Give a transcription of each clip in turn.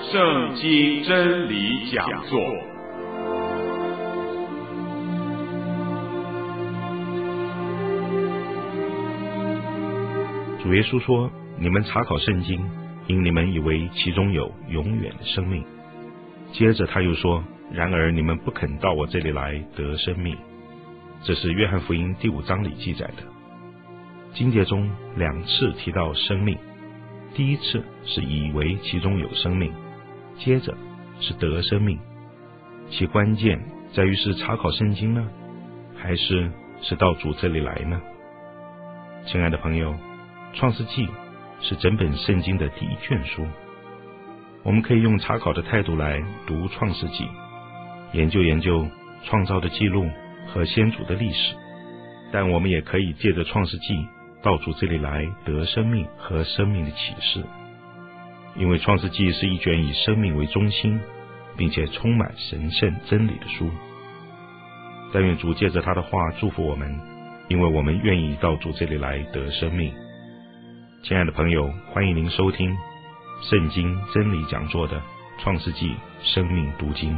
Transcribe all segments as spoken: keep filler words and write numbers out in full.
圣经真理讲座。 主耶稣说：你们查考圣经，因你们以为其中有永远的生命。接着他又说：然而你们不肯到我这里来得生命。这是约翰福音第五章里记载的。经节中两次提到生命，第一次是以为其中有生命，接着是得生命。其关键在于是查考圣经呢，还是是到主这里来呢？亲爱的朋友，创世纪是整本圣经的第一卷书，我们可以用查考的态度来读创世纪，研究研究创造的记录和先祖的历史，但我们也可以借着创世纪到主这里来得生命和生命的启示。因为创世纪是一卷以生命为中心并且充满神圣真理的书。但愿主借着他的话祝福我们，因为我们愿意到主这里来得生命。亲爱的朋友，欢迎您收听圣经真理讲座的创世纪生命读经。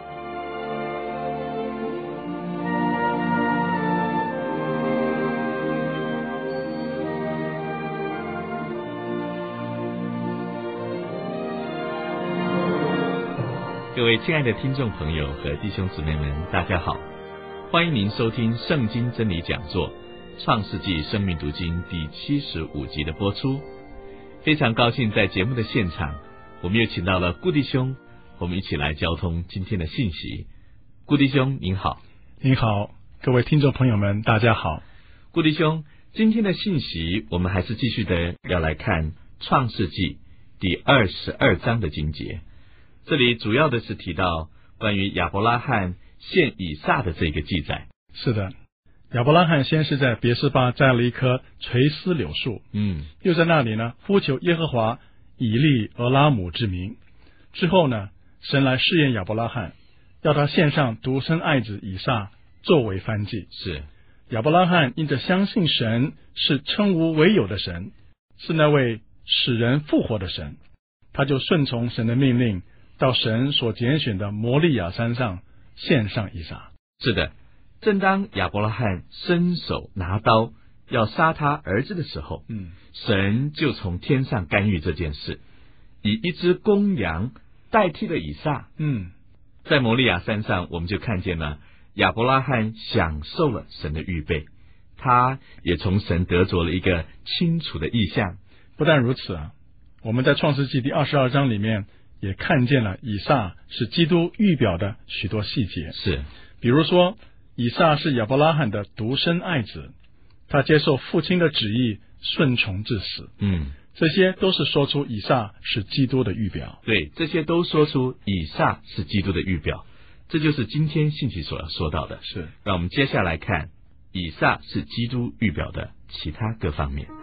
各位亲爱的听众朋友和弟兄姊妹们，大家好，欢迎您收听圣经真理讲座创世纪生命读经第七十五集的播出。非常高兴在节目的现场，我们又请到了顾弟兄，我们一起来交通今天的信息。顾弟兄您好。 您好，各位听众朋友们大家好。 顾弟兄，今天的信息我们还是继续的要来看创世纪第二十二章的经节。这里主要的是提到关于亚伯拉罕献以撒的这个记载。 是的，亚伯拉罕先是在别是巴栽了一棵垂丝柳树，嗯，又在那里呢呼求耶和华以利俄拉姆之名。之后呢，神来试验亚伯拉罕，要他献上独生爱子以撒作为燔祭。 是亚伯拉罕因着相信神是称无为有的神，是那位使人复活的神，他就顺从神的命令，到神所拣选的摩利亚山上献上以撒。 是的，正当亚伯拉罕伸手拿刀要杀他儿子的时候，嗯，神就从天上干预这件事，以一只公羊代替了以撒。嗯，在摩利亚山上，我们就看见了亚伯拉罕享受了神的预备，他也从神得着了一个清楚的意象。 不但如此啊，我们在创世纪第二十二章里面也看见了以撒是基督预表的许多细节。 是， 比如说以撒是亚伯拉罕的独生爱子，他接受父亲的旨意，顺从至死。嗯，这些都是说出以撒是基督的预表。 对，这些都说出以撒是基督的预表。这就是今天信息所要说到的。 是， 让我们接下来看以撒是基督预表的其他各方面。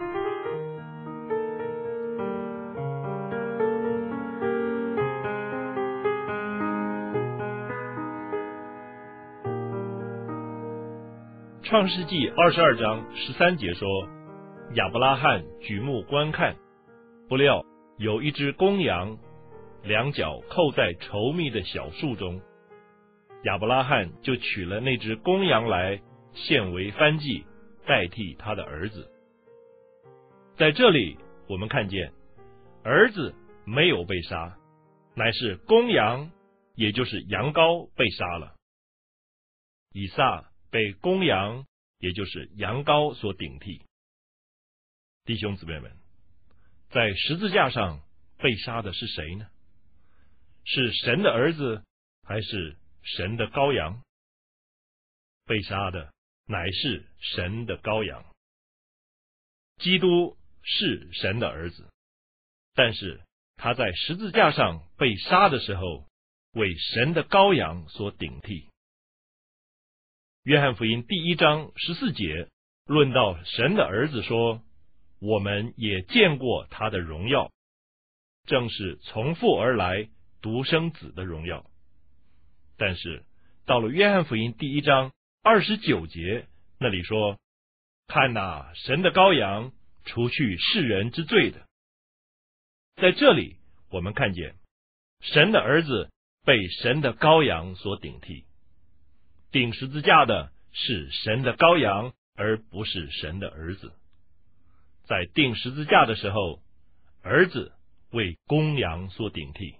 创世纪二十二章十三节说，亚伯拉罕举目观看，不料有一只公羊，两脚扣在稠密的小树中。亚伯拉罕就取了那只公羊来献为燔祭，代替他的儿子。在这里我们看见儿子没有被杀，乃是公羊，也就是羊羔被杀了。以撒被公羊，也就是羊羔所顶替。弟兄姊妹们，在十字架上被杀的是谁呢？是神的儿子，还是神的羔羊？被杀的乃是神的羔羊。基督是神的儿子，但是他在十字架上被杀的时候，为神的羔羊所顶替。约翰福音第一章十四节论到神的儿子说，我们也见过他的荣耀，正是从父而来独生子的荣耀。但是到了约翰福音第一章二十九节，那里说，看哪，神的羔羊，除去世人之罪的。在这里我们看见神的儿子被神的羔羊所顶替，钉十字架的是神的羔羊，而不是神的儿子。在钉十字架的时候，儿子为公羊所顶替。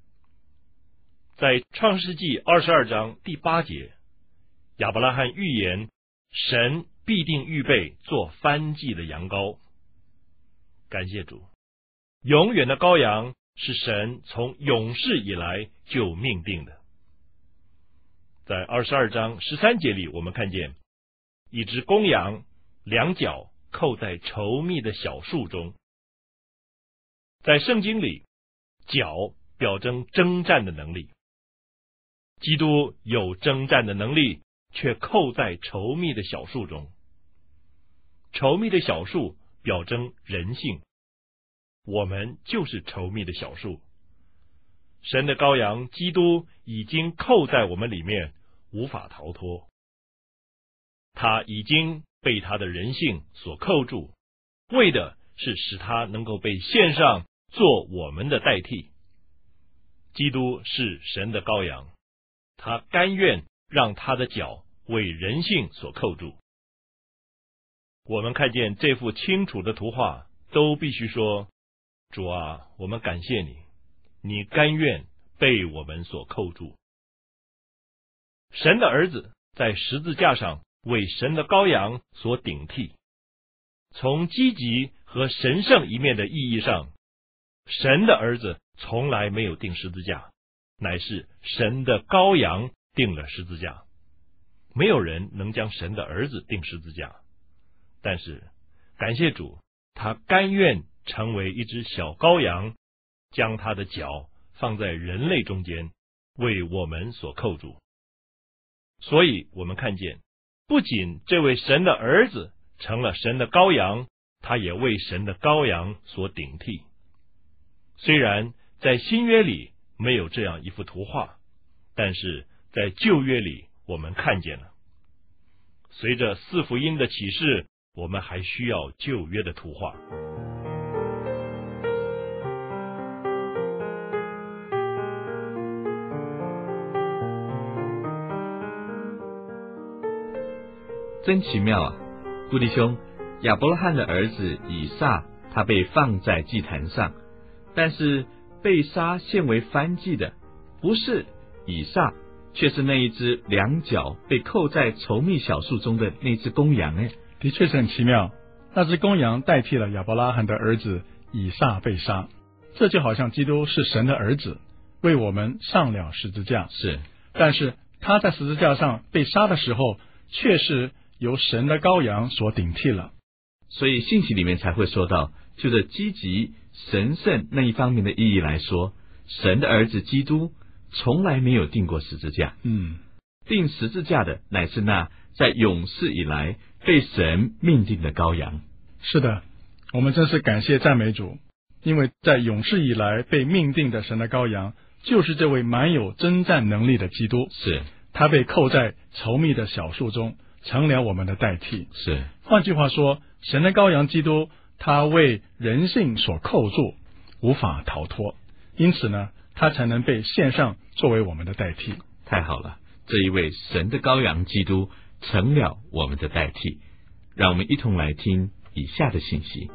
在创世纪二十二章第八节，亚伯拉罕预言神必定预备做燔祭的羊羔。感谢主，永远的羔羊是神从永世以来就命定的。在二十二章十三节里，我们看见一只公羊，两脚扣在稠密的小树中。在圣经里，脚表征征战的能力。基督有征战的能力，却扣在稠密的小树中。稠密的小树表征人性，我们就是稠密的小树。神的羔羊基督已经扣在我们里面，无法逃脱。他已经被他的人性所扣住，为的是使他能够被献上做我们的代替。基督是神的羔羊，他甘愿让他的脚为人性所扣住。我们看见这幅清楚的图画，都必须说，主啊，我们感谢你，你甘愿被我们所扣住。神的儿子在十字架上为神的羔羊所顶替。从积极和神圣一面的意义上，神的儿子从来没有钉十字架，乃是神的羔羊钉了十字架。没有人能将神的儿子钉十字架，但是感谢主，他甘愿成为一只小羔羊，将他的脚放在人类中间，为我们所扣住。所以我们看见，不仅这位神的儿子成了神的羔羊，他也为神的羔羊所顶替。虽然在新约里没有这样一幅图画，但是在旧约里我们看见了。随着四福音的启示，我们还需要旧约的图画。 真奇妙啊！顾弟兄，亚伯拉罕的儿子以撒，他被放在祭坛上，但是被杀献为燔祭的不是以撒，却是那一只两脚被扣在稠密小树中的那只公羊。哎， 的确是很奇妙。那只公羊代替了亚伯拉罕的儿子以撒被杀，这就好像基督是神的儿子，为我们上了十字架。 是， 但是他在十字架上被杀的时候，却是由神的羔羊所顶替了。 所以信息里面才会说到，就着积极神圣那一方面的意义来说，神的儿子基督从来没有钉过十字架。 嗯， 钉十字架的乃是那在永世以来被神命定的羔羊。 是的，我们真是感谢赞美主，因为在永世以来被命定的神的羔羊，就是这位满有征战能力的基督。 是， 他被扣在稠密的小树中，成了我们的代替。 是， 换句话说，神的羔羊基督，他为人性所扣住，无法逃脱，因此呢，他才能被献上作为我们的代替。 太好了，这一位神的羔羊基督成了我们的代替。让我们一同来听以下的信息。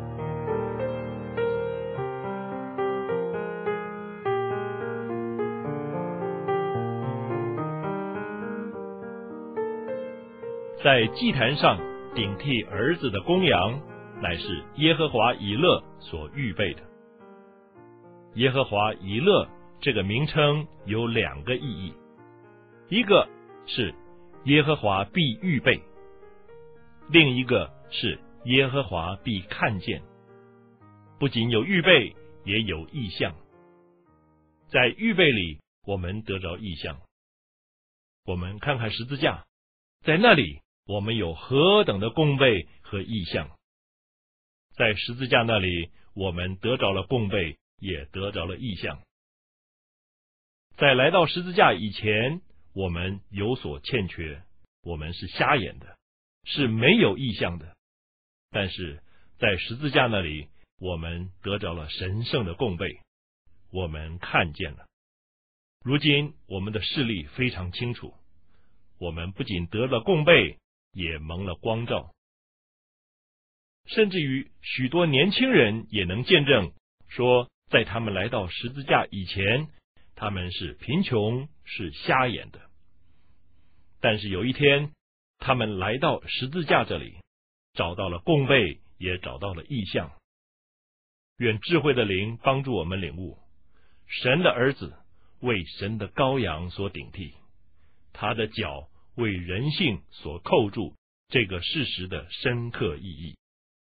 在祭坛上顶替儿子的公羊，乃是耶和华以勒所预备的。耶和华以勒这个名称有两个意义，一个是耶和华必预备，另一个是耶和华必看见。不仅有预备，也有意象。在预备里，我们得着意象。我们看看十字架，在那里我们有何等的供备和意象。在十字架那里，我们得着了供备，也得着了意象。在来到十字架以前，我们有所欠缺，我们是瞎眼的，是没有意象的。但是在十字架那里，我们得着了神圣的供备， 我们看见了。如今我们的视力非常清楚，我们不仅得了供备，也蒙了光照。甚至于许多年轻人也能见证说，在他们来到十字架以前，他们是贫穷，是瞎眼的。但是有一天，他们来到十字架这里，找到了供备，也找到了异象。愿智慧的灵帮助我们领悟，神的儿子为神的羔羊所顶替，他的脚为人性所扣住，这个事实的深刻意义。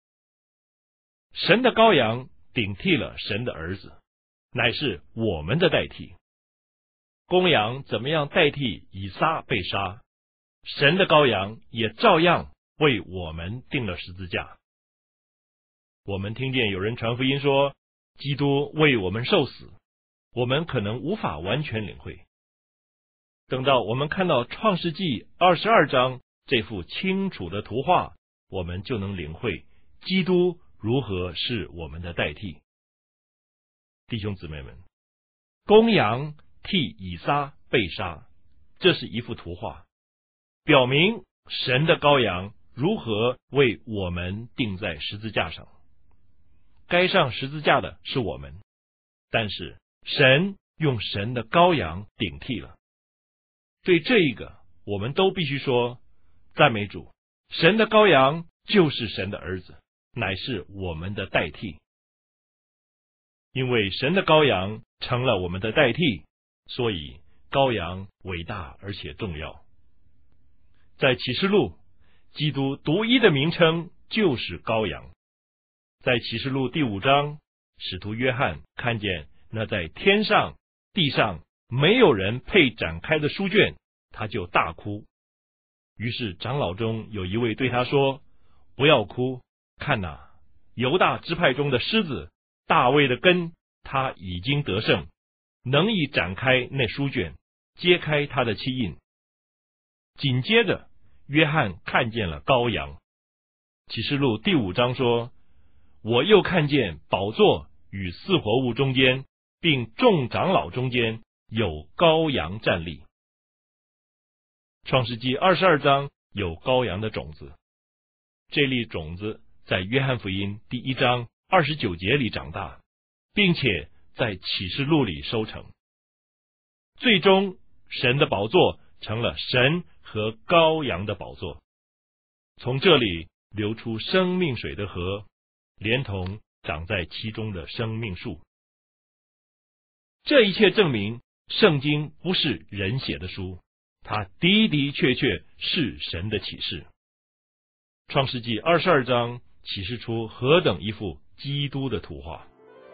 神的羔羊顶替了神的儿子，乃是我们的代替。公羊怎么样代替以撒被杀，神的羔羊也照样为我们钉了十字架。我们听见有人传福音说，基督为我们受死，我们可能无法完全领会。等到我们看到创世纪二十二章这幅清楚的图画，我们就能领会基督如何是我们的代替。弟兄姊妹们，公羊替以撒被杀，这是一幅图画，表明神的羔羊如何为我们钉在十字架上。该上十字架的是我们，但是神用神的羔羊顶替了。对这一个，我们都必须说赞美主，神的羔羊就是神的儿子，乃是我们的代替。因为神的羔羊成了我们的代替，所以羔羊伟大而且重要。在启示录，基督独一的名称就是羔羊。在启示录第五章，使徒约翰看见那在天上地上没有人配展开的书卷，他就大哭。于是长老中有一位对他说，不要哭，看哪，犹大支派中的狮子大卫的根，他已经得胜，能以展开那书卷，揭开他的七印。紧接着约翰看见了羔羊。启示录第五章说，我又看见宝座与四活物中间，并众长老中间有羔羊站立。创世纪二十二章有羔羊的种子，这粒种子在约翰福音第一章二十九节里长大，并且在启示录里收成。最终神的宝座成了神和羔羊的宝座，从这里流出生命水的河，连同长在其中的生命树。这一切证明圣经不是人写的书，它的的确确是神的启示。创世纪二十二章启示出何等一幅基督的图画。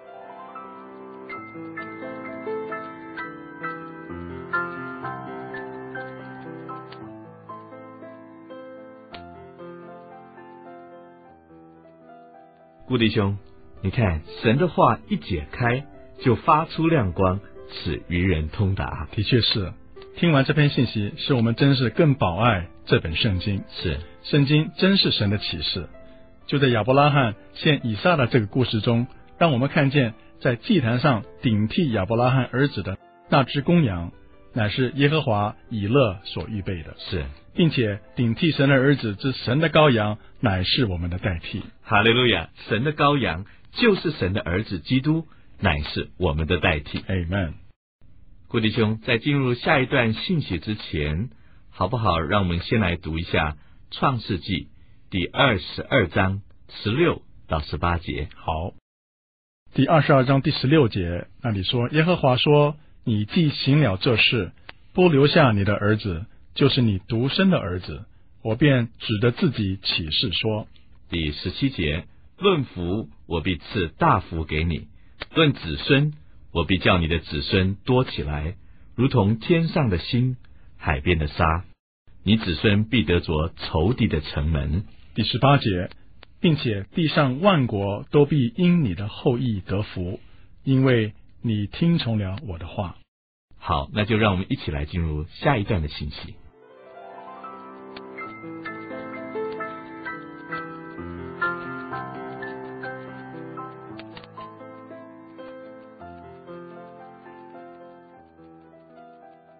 顾弟兄，你看神的话一解开，就发出亮光，使愚人通达。 的确是，听完这篇信息，使我们真是更宝爱这本圣经。 是， 圣经真是神的启示。就在亚伯拉罕献以撒的这个故事中，让我们看见在祭坛上顶替亚伯拉罕儿子的那只公羊，乃是耶和华以勒所预备的。 是， 并且顶替神的儿子之神的羔羊，乃是我们的代替。 哈利路亚！神的羔羊就是神的儿子基督，乃是我们的代替。 Amen。 顾弟兄，在进入下一段信息之前，好不好让我们先来读一下创世纪第二十二章十六到十八节。 好，第二十二章第十六节那里说，耶和华说，你既行了这事，不留下你的儿子，就是你独生的儿子，我便指着自己起誓说。 第十七节，论福，我必赐大福给你；论子孙，我必叫你的子孙多起来，如同天上的星，海边的沙。你子孙必得着仇敌的城门。 第十八节，并且地上万国都必因你的后裔得福，因为你听从了我的话。 好，那就让我们一起来进入下一段的信息。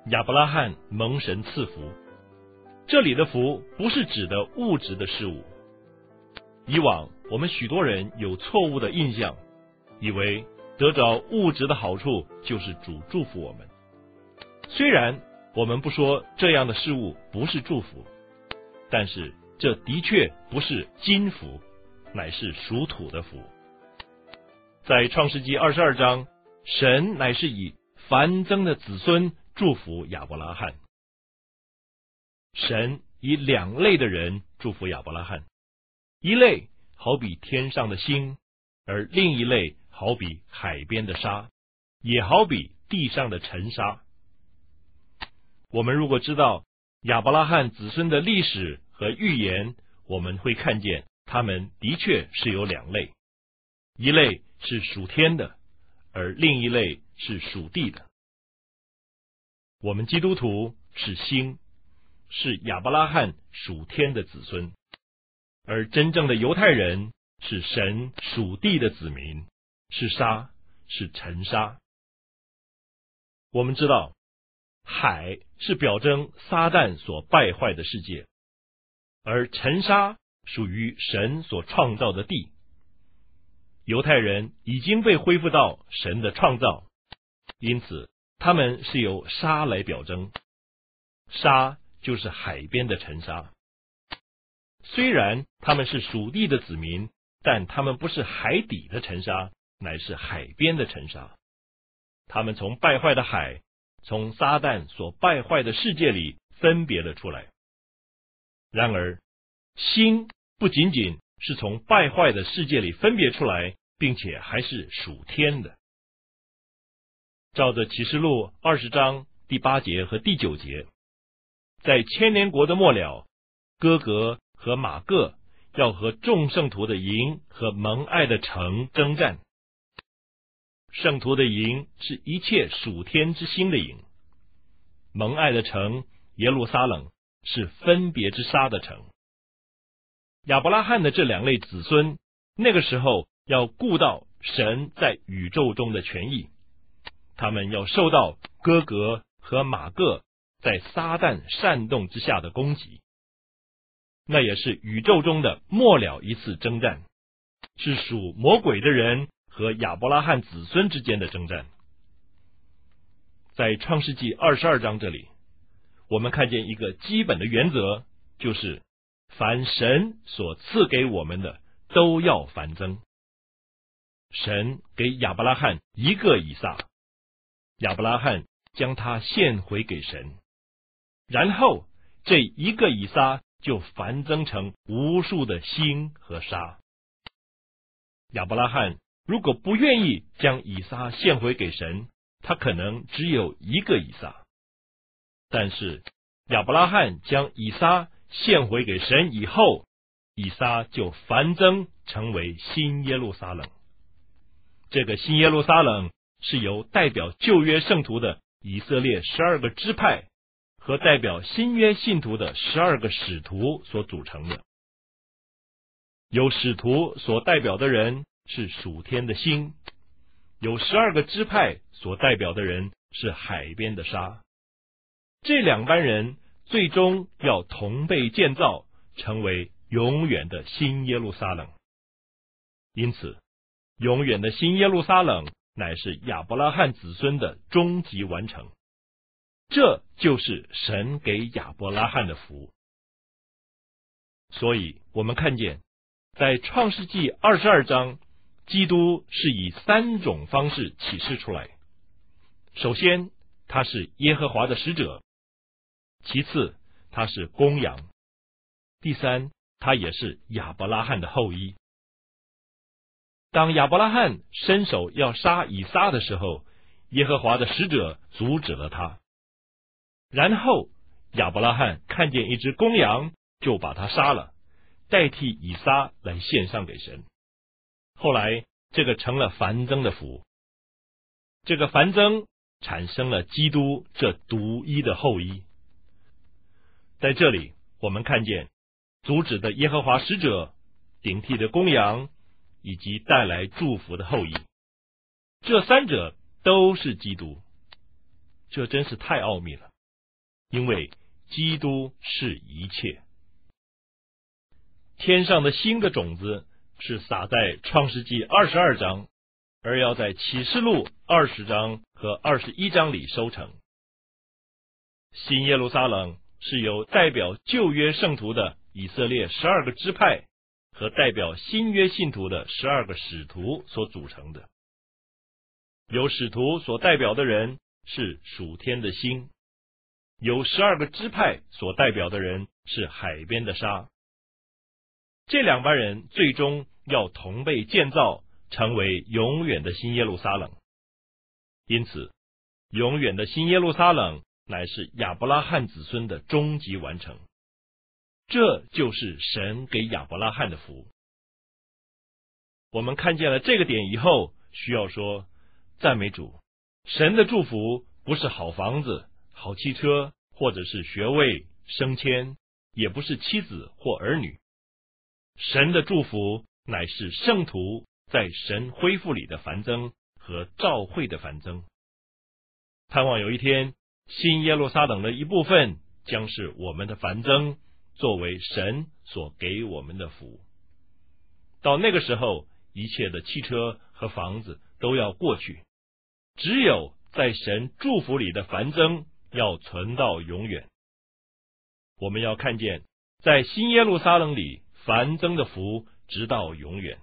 亚伯拉罕蒙神赐福。这里的福不是指的物质的事物。以往我们许多人有错误的印象，以为得着物质的好处就是主祝福我们。虽然我们不说这样的事物不是祝福，但是这的确不是金福，乃是属土的福。在创世纪二十二章，神乃是以繁增的子孙祝福亚伯拉罕。神以两类的人祝福亚伯拉罕，一类好比天上的星，而另一类好比海边的沙，也好比地上的尘沙。我们如果知道亚伯拉罕子孙的历史和预言，我们会看见他们的确是有两类，一类是属天的，而另一类是属地的。我们基督徒是星，是亚伯拉罕属天的子孙，而真正的犹太人是神属地的子民，是沙，是尘沙。我们知道海是表征撒旦所败坏的世界，而尘沙属于神所创造的地。犹太人已经被恢复到神的创造，因此他们是由沙来表征，沙就是海边的尘沙。虽然他们是属地的子民，但他们不是海底的尘沙，乃是海边的尘沙。他们从败坏的海，从撒旦所败坏的世界里分别了出来。然而星不仅仅是从败坏的世界里分别出来，并且还是属天的。照着启示录二十章第八节和第九节，在千年国的末了，哥格和马各要和众圣徒的营和蒙爱的城征战。圣徒的营是一切属天之星的营，蒙爱的城耶路撒冷是分别之沙的城。亚伯拉罕的这两类子孙，那个时候要顾到神在宇宙中的权益，他们要受到哥格和马各在撒旦煽动之下的攻击。那也是宇宙中的末了一次征战，是属魔鬼的人和亚伯拉罕子孙之间的征战。在创世纪二十二章这里，我们看见一个基本的原则，就是凡神所赐给我们的都要繁增。神给亚伯拉罕一个以撒，亚伯拉罕将他献回给神，然后这一个以撒就繁增成无数的星和沙。亚伯拉罕如果不愿意将以撒献回给神，他可能只有一个以撒。但是亚伯拉罕将以撒献回给神以后，以撒就繁增成为新耶路撒冷。这个新耶路撒冷是由代表旧约圣徒的以色列十二个支派和代表新约信徒的十二个使徒所组成的。有使徒所代表的人是属天的星，有十二个支派所代表的人是海边的沙。这两班人最终要同被建造，成为永远的新耶路撒冷。因此永远的新耶路撒冷乃是亚伯拉罕子孙的终极完成，这就是神给亚伯拉罕的福。所以我们看见在创世纪二十二章，基督是以三种方式启示出来。首先他是耶和华的使者，其次他是公羊，第三他也是亚伯拉罕的后裔。当亚伯拉罕伸手要杀以撒的时候，耶和华的使者阻止了他。然后亚伯拉罕看见一只公羊，就把它杀了，代替以撒来献上给神。后来这个成了繁增的福，这个繁增产生了基督这独一的后裔。在这里我们看见阻止的耶和华使者，顶替的公羊，以及带来祝福的后裔，这三者都是基督。这真是太奥秘了。 因为基督是一切。天上的新的种子是撒在创世纪二十二章，而要在启示录二十章和二十一章里收成。新耶路撒冷是由代表旧约圣徒的以色列十二个支派和代表新约信徒的十二个使徒所组成的。由使徒所代表的人是属天的星，由十二个支派所代表的人是海边的沙。这两班人最终要同被建造，成为永远的新耶路撒冷。因此，永远的新耶路撒冷乃是亚伯拉罕子孙的终极完成。这就是神给亚伯拉罕的福。我们看见了这个点以后，需要说，赞美主，神的祝福不是好房子、好汽车，或者是学位、升迁，也不是妻子或儿女。神的祝福乃是圣徒在神恢复里的繁增和召会的繁增。盼望有一天，新耶路撒冷的一部分将是我们的繁增，作为神所给我们的福。到那个时候，一切的汽车和房子都要过去，只有在神祝福里的繁增要存到永远。我们要看见，在新耶路撒冷里繁增的福直到永远。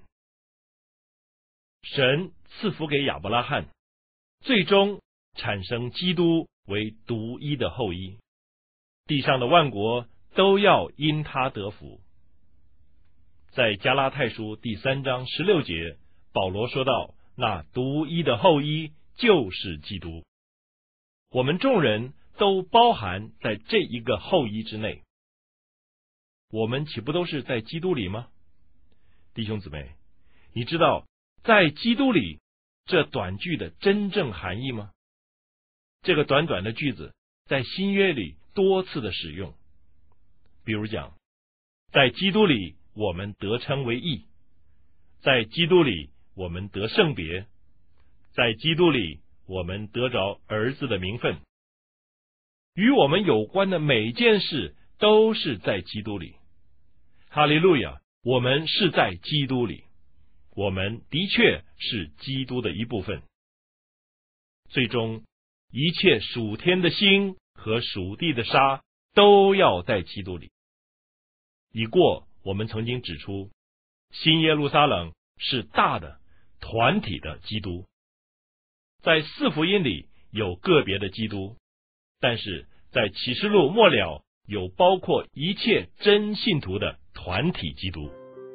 神赐福给亚伯拉罕，最终产生基督为独一的后裔，地上的万国都要因他得福。在加拉太书第三章十六节，保罗说到，那独一的后裔就是基督。我们众人都包含在这一个后裔之内。我们岂不都是在基督里吗？弟兄姊妹，你知道在基督里这短句的真正含义吗？这个短短的句子在新约里多次的使用。比如讲，在基督里我们得称为义，在基督里我们得圣别，在基督里我们得着儿子的名分。与我们有关的每件事都是在基督里。哈利路亚，我们是在基督里，我们的确是基督的一部分。最终，一切属天的星和属地的沙都要在基督里。已过，我们曾经指出，新耶路撒冷是大的团体的基督。在四福音里有个别的基督，但是在启示录末了有包括一切真信徒的团体基督。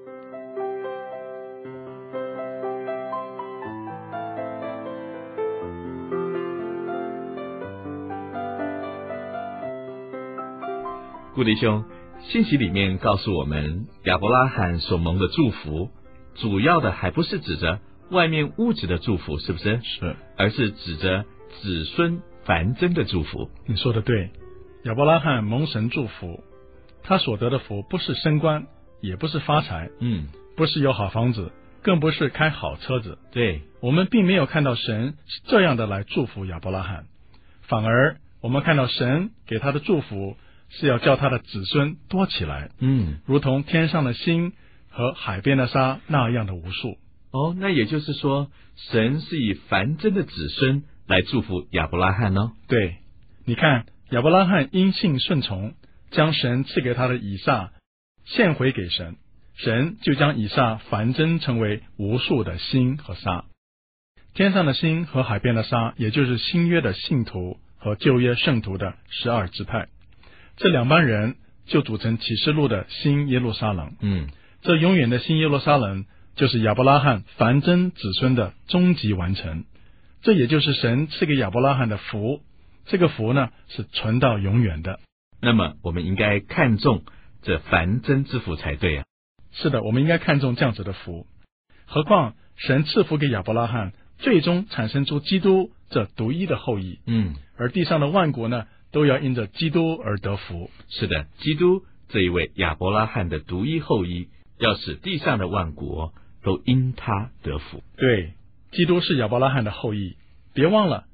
顾弟兄，信息里面告诉我们，亚伯拉罕所蒙的祝福，主要的还不是指着外面物质的祝福，是不是？ 是， 而是指着子孙繁增的祝福。 你说的对，亚伯拉罕蒙神祝福，他所得的福不是升官，也不是发财， 嗯， 不是有好房子，更不是开好车子。 对， 我们并没有看到神是这样的来祝福亚伯拉罕，反而我们看到神给他的祝福是要叫他的子孙多起来， 嗯， 如同天上的星和海边的沙那样的无数。 哦，那也就是说，神是以繁增的子孙来祝福亚伯拉罕哦。 对，你看亚伯拉罕因信顺从，将神赐给他的以撒献回给神，神就将以撒繁增成为无数的星和沙。天上的星和海边的沙，也就是新约的信徒和旧约圣徒的十二支派，这两班人就组成启示录的新耶路撒冷。 嗯， 这永远的新耶路撒冷就是亚伯拉罕繁增子孙的终极完成，这也就是神赐给亚伯拉罕的福。这个福呢，是存到永远的。 那么我们应该看重这繁增之福才对啊。 是的，我们应该看重这样子的福。何况神赐福给亚伯拉罕，最终产生出基督这独一的后裔。 嗯， 而地上的万国呢，都要因着基督而得福。 是的，基督这一位亚伯拉罕的独一后裔，要使地上的万国都因他得福。 对，基督是亚伯拉罕的后裔。别忘了，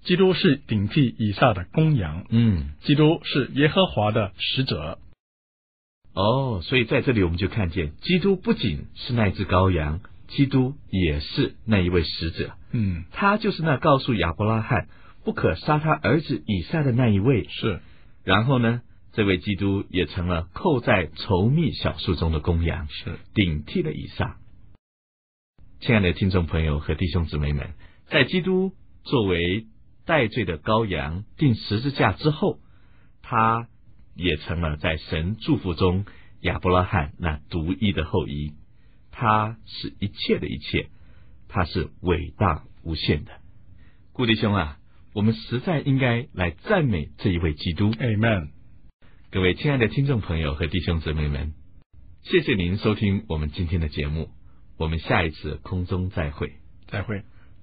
基督是顶替以撒的公羊， 嗯， 基督是耶和华的使者。 哦，所以在这里我们就看见，基督不仅是那只羔羊，基督也是那一位使者。 嗯， 他就是那告诉亚伯拉罕不可杀他儿子以撒的那一位。 是， 然后呢，这位基督也成了扣在稠密小树中的公羊， 是顶替了以撒。亲爱的听众朋友和弟兄姊妹们，在基督作为代罪的羔羊钉十字架之后，他也成了在神祝福中亚伯拉罕那独一的后裔。他是一切的一切，他是伟大无限的。顾弟兄啊，我们实在应该来赞美这一位基督。 Amen。 各位亲爱的听众朋友和弟兄姊妹们，谢谢您收听我们今天的节目，我们下一次空中再会。 再会。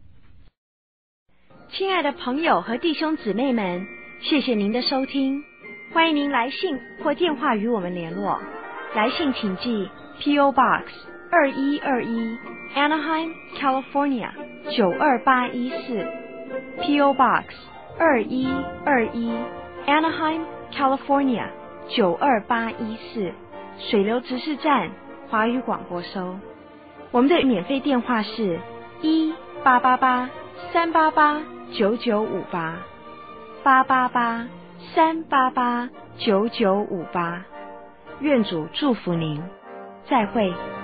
亲爱的朋友和弟兄姊妹们，谢谢您的收听，欢迎您来信或电话与我们联络。来信请寄 P O Box 二一二一 Anaheim California 九二八一四 P O Box 二一二一 Anaheim California 九二八一四水流执事站华语广播收。我们的免费电话是一八八八三八八九九五八八八八三八八九九五八。愿主祝福您，再会。